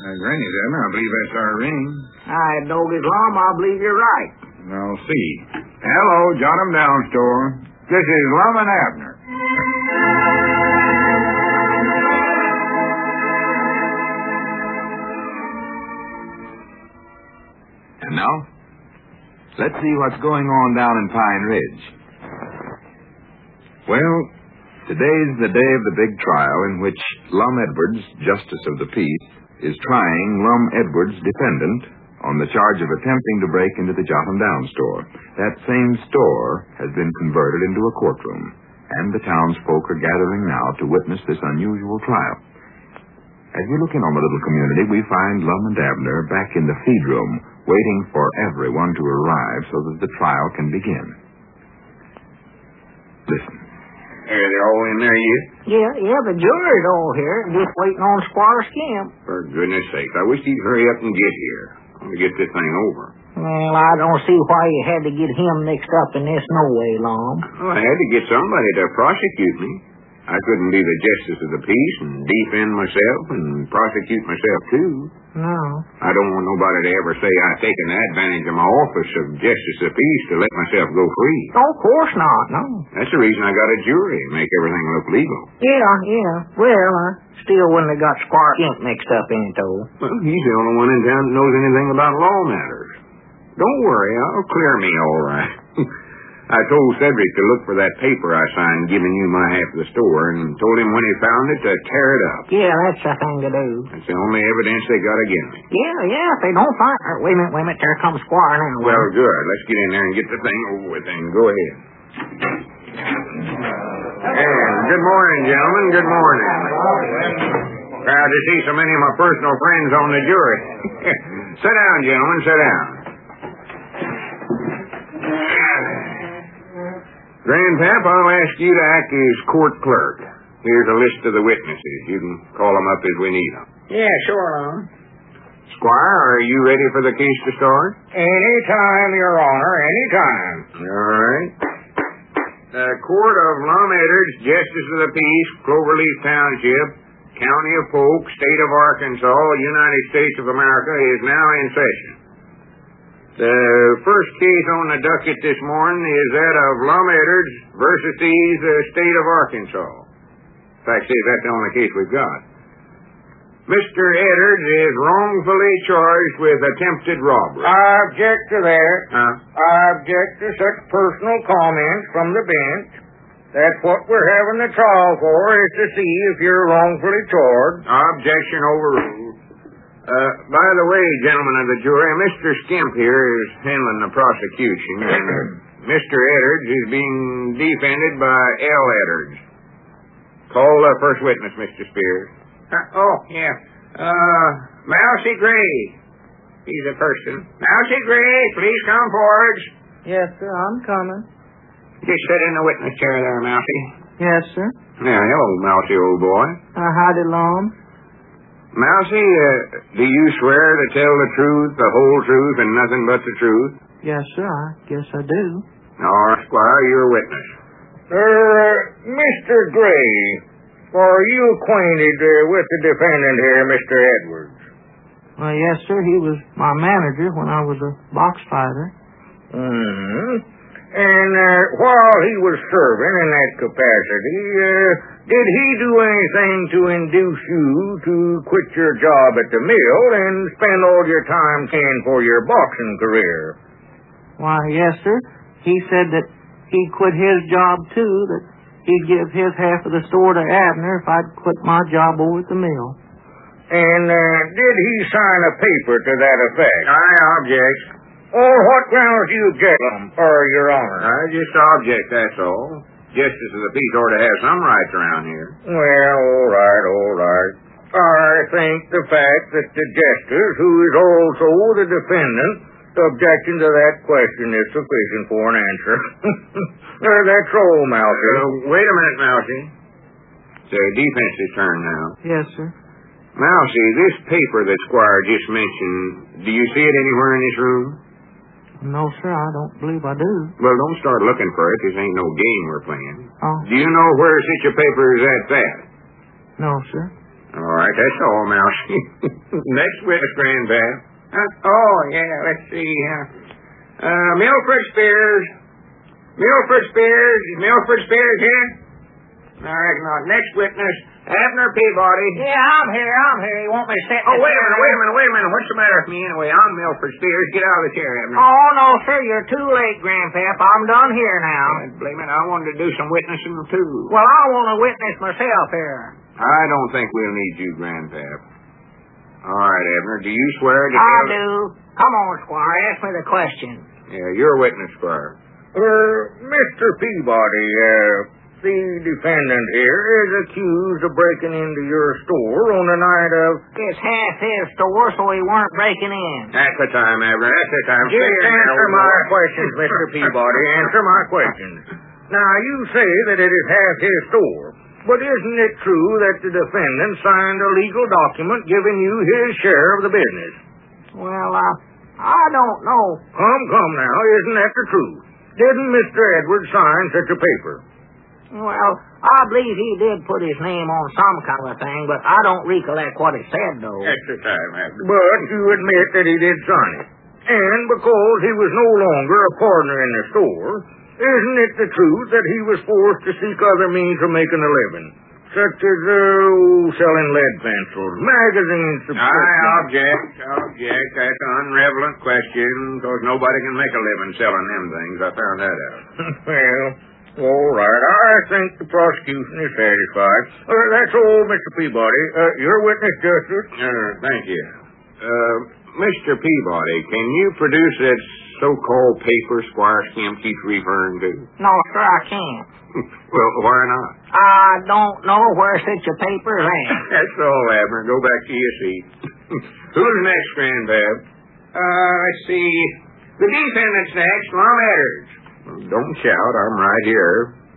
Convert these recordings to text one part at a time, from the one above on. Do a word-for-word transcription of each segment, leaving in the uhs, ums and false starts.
Uh, Granny, then, I believe that's our ring. I don't get long. I believe you're right. I'll see. Hello, Jot 'em Down store. This is Lum and Abner. And now, let's see what's going on down in Pine Ridge. Well, today's the day of the big trial in which Lum Edwards, Justice of the Peace, is trying Lum Edwards, defendant, on the charge of attempting to break into the Jot 'em Down store. That same store has been converted into a courtroom, and the townsfolk are gathering now to witness this unusual trial. As we look in on the little community, we find Lum and Abner back in the feed room, waiting for everyone to arrive so that the trial can begin. Listen. Are they all in there yet? Yeah, yeah, the jury's all here, just waiting on Squire Skimp. For goodness sake, I wish he'd hurry up and get here. I want to get this thing over. Well, I don't see why you had to get him mixed up in this no way, Lum. Well, I had to get somebody to prosecute me. I couldn't be the Justice of the Peace and defend myself and prosecute myself, too. No. I don't want nobody to ever say I've taken advantage of my office of Justice of the Peace to let myself go free. Oh, of course not, no. That's the reason I got a jury, make everything look legal. Yeah, yeah. Well, I still wouldn't have got Squire Skimp mixed up in it, though. Well, he's the only one in town that knows anything about law matters. Don't worry, I'll clear me all right. I told Cedric to look for that paper I signed giving you my half of the store and told him when he found it to tear it up. Yeah, that's the thing to do. That's the only evidence they got against me. Yeah, yeah, if they don't find her. Wait a minute, wait a minute, there comes Squire now. Well, good. Let's get in there and get the thing over with and go ahead. And good morning, gentlemen. Good morning. Proud to see so many of my personal friends on the jury. Sit down, gentlemen, sit down. Grandpap, I'll ask you to act as court clerk. Here's a list of the witnesses. You can call them up as we need them. Yeah, sure, Lum. Squire, are you ready for the case to start? Any time, Your Honor, any time. All right. The Court of Lum Edwards, Justice of the Peace, Cloverleaf Township, County of Polk, State of Arkansas, United States of America, is now in session. The first case on the docket this morning is that of Lum Edwards versus the uh, State of Arkansas. In fact, see, that's the only case we've got. Mister Edwards is wrongfully charged with attempted robbery. I object to that. Huh? I object to such personal comments from the bench. That's what we're having the trial for, is to see if you're wrongfully charged. Objection overruled. Uh, by the way, gentlemen of the jury, Mister Skimp here is handling the prosecution, and Mister Edwards is being defended by L. Edwards. Call the first witness, Mister Spears. Uh, oh, yeah. Uh, Mousy Gray. He's a person. Mousy Gray, please come forward. Yes, sir, I'm coming. Just sit in the witness chair there, Mousy. Yes, sir. Yeah, hello, Mousy, old boy. Uh, howdy, Lum. Mousy, uh, do you swear to tell the truth, the whole truth, and nothing but the truth? Yes, sir, I guess I do. All right, Squire, you're a witness. Uh, Mister Gray, are you acquainted uh, with the defendant here, Mister Edwards? Well, yes, sir, he was my manager when I was a box fighter. Mm-hmm. And uh, while he was serving in that capacity, uh, did he do anything to induce you to quit your job at the mill and spend all your time paying for your boxing career? Why, yes, sir. He said that he'd quit his job, too, that he'd give his half of the store to Abner if I'd quit my job over at the mill. And uh, did he sign a paper to that effect? I object. On what grounds do you object, or Your Honor? I just object, that's all. Justice of the Peace ought to have some rights around here. Well, all right, all right. I think the fact that the justice, who is also the defendant, objecting to that question is sufficient for an answer. uh, that's all, Mousy. Uh, wait a minute, Mousy. It's the defense's turn now. Yes, sir. Mousy, this paper that Squire just mentioned, do you see it anywhere in this room? No, sir, I don't believe I do. Well, don't start looking for it. This ain't no game we're playing. Oh. Do you know where such a paper is at that? No, sir. All right, that's all, Mouse. Next witness, Grandpap. Uh, oh, yeah, let's see. Uh, uh, Milford Spears. Milford Spears. Is Milford Spears here? I reckon not. Next witness, Abner Peabody. Yeah, I'm here, I'm here. You want me to sit in Oh, the wait a chair? minute, wait a minute, wait a minute. What's the matter with me anyway? I'm Milford Spears. Get out of the chair, Abner. Oh, no, sir, you're too late, Grandpap. I'm done here now. God, blame it. I wanted to do some witnessing, too. Well, I want to witness myself here. I don't think we'll need you, Grandpap. All right, Abner. Do you swear to I tell... do. Come on, Squire. Ask me the question. Yeah, you're a witness, Squire. Uh, Mister Peabody, uh, the defendant here is accused of breaking into your store on the night of... It's half his store, so he weren't breaking in. That's the time, Abner. That's the time. Just Stay in there, answer old my boy. questions, Mister Peabody. Answer my questions. Now, you say that it is half his store, but isn't it true that the defendant signed a legal document giving you his share of the business? Well, uh, I don't know. Come, come now, isn't that the truth? Didn't Mister Edwards sign such a paper? Well, I believe he did put his name on some kind of thing, but I don't recollect what it said, though. That's the time, Abner. But you admit that he did sign it. And because he was no longer a partner in the store, isn't it the truth that he was forced to seek other means of making a living? Such as, uh, selling lead pencils, magazines, I object, object. That's an unrelevant question, because nobody can make a living selling them things. I found that out. Well, all right. I think the prosecution is satisfied. Uh, that's all, Mister Peabody. Uh, your witness, Justice. Uh, thank you. Uh, Mister Peabody, can you produce that so-called paper Squire Skimp keeps referring to? No, sir, I can't. Well, why not? I don't know where such a paper is at. That's all, Abner. Go back to your seat. Who's next, Grandpap? Uh, let's see. The defendant's next, Lum Edders. Don't shout. I'm right here.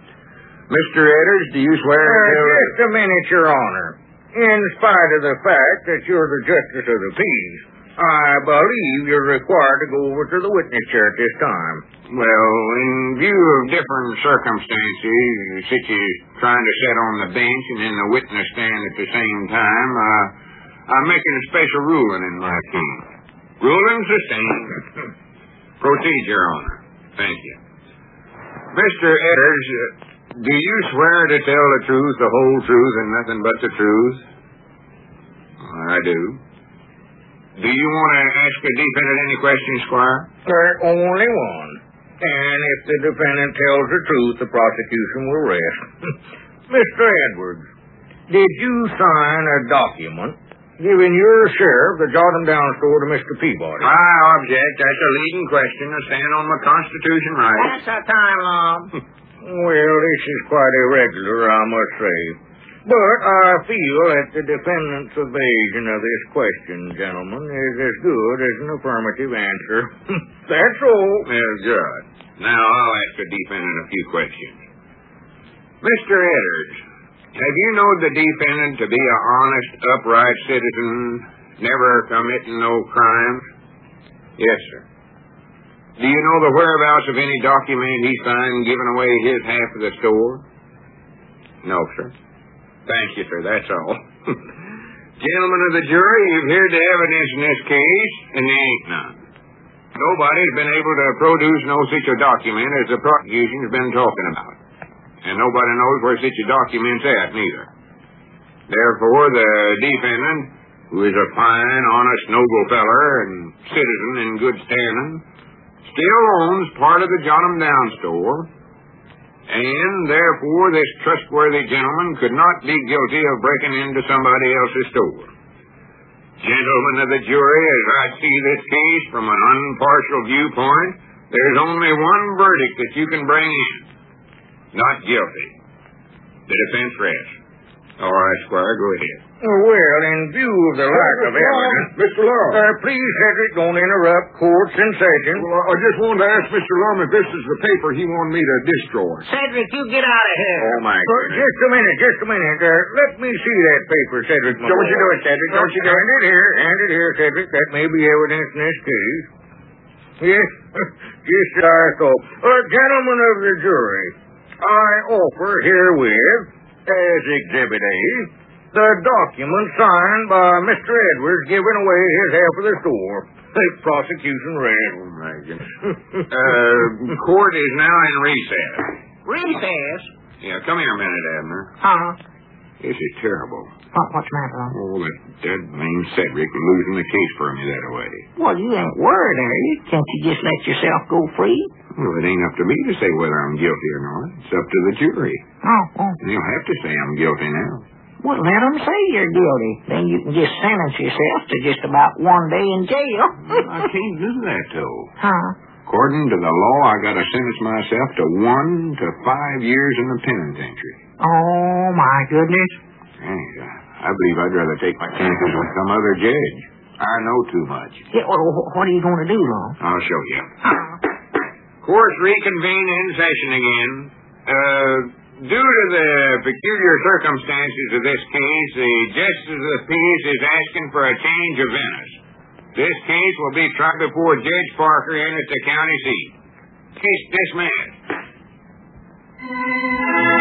Mister Edders, do you swear to Uh, tell... just a minute, Your Honor. In spite of the fact that you're the Justice of the Peace, I believe you're required to go over to the witness chair at this time. Well, in view of different circumstances, such as trying to sit on the bench and in the witness stand at the same time, uh, I'm making a special ruling in my case. Ruling sustained. Proceed, Your Honor. Thank you. Mister Edders, uh, do you swear to tell the truth, the whole truth, and nothing but the truth? I do. Do you want to ask the defendant any questions, Squire? There only one. And if the defendant tells the truth, the prosecution will rest. Mister Edwards, did you sign a document giving your share of the Jot 'em Down store to Mister Peabody? I object. That's a leading question. I stand on my Constitution right. That's our time, Lum. Well, this is quite irregular, I must say. But I feel that the defendant's evasion of this question, gentlemen, is as good as an affirmative answer. That's all. Well, good. Now I'll ask the defendant a few questions. Mister Edders, have you known the defendant to be an honest, upright citizen, never committing no crimes? Yes, sir. Do you know the whereabouts of any document he signed giving away his half of the store? No, sir. Thank you, sir. That's all. Gentlemen of the jury, you've heard the evidence in this case, and there ain't none. Nobody's been able to produce no such a document as the prosecution's been talking about. And nobody knows where such a document's at, neither. Therefore, the defendant, who is a fine, honest, noble feller and citizen in good standing, still owns part of the Jot 'em Down store, and therefore this trustworthy gentleman could not be guilty of breaking into somebody else's store. Gentlemen of the jury, as I see this case from an impartial viewpoint, there's only one verdict that you can bring in. Not guilty. The defense rests. All right, Squire, go ahead. Well, in view of the lack of evidence... Mister Lum. Uh, please, Cedric, don't interrupt courts and session. Well, I just wanted to ask Mister Lum if this is the paper he wanted me to destroy. Cedric, you get out of here. Oh, my Uh, goodness. just a minute, just a minute. Uh, let me see that paper, Cedric. my Don't you boy. do it, Cedric. Don't you do it. Hand it here, hand it here, Cedric. That may be evidence in this case. Yes, just as I thought. Uh, gentlemen of the jury, I offer herewith, as Exhibit A, the document signed by Mister Edwards giving away his half of the store. The prosecution read. Oh, my goodness. uh, court is now in recess. Recess? Yeah, come here a minute, Abner. Huh? This is terrible. What, what's the matter, Uncle? Oh, that dead name Cedric losing the case for me that way. Well, you ain't worried, are you? Can't you just let yourself go free? Well, it ain't up to me to say whether I'm guilty or not. It's up to the jury. Oh, oh. They'll have to say I'm guilty now. Well, let them say you're guilty. Then you can just sentence yourself to just about one day in jail. I can't do that, though. Huh? According to the law, I got to sentence myself to one to five years in the penitentiary. Oh, my goodness. Hey, I believe I'd rather take my chances with some other judge. I know too much. Yeah, well, what are you going to do, Long? I'll show you. Huh? Courts reconvene in session again. Uh, due to the peculiar circumstances of this case, the Justice of the Peace is asking for a change of Venice. This case will be tried before Judge Parker in at the county seat. Case dismissed.